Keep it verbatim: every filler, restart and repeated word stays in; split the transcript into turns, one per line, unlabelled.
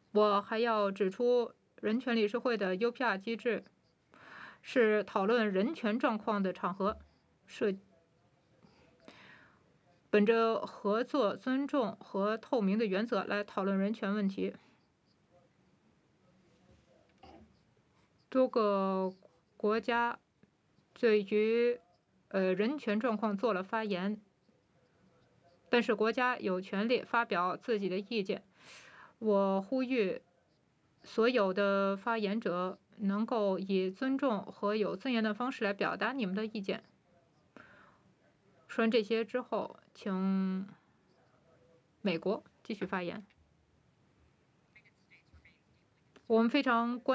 我还要指出，人权理事会的 U P R 机制是讨论人权状况的场合，是本着合作、尊重和透明的原则来讨论人权问题。多个国家对于呃人权状况做了发言，但是国家有权利发表自己的意见。我呼吁所有的发言者能够以尊重和有尊严的方式来表达你们的意见。说完这些之后，请美国继续发言。我们非常关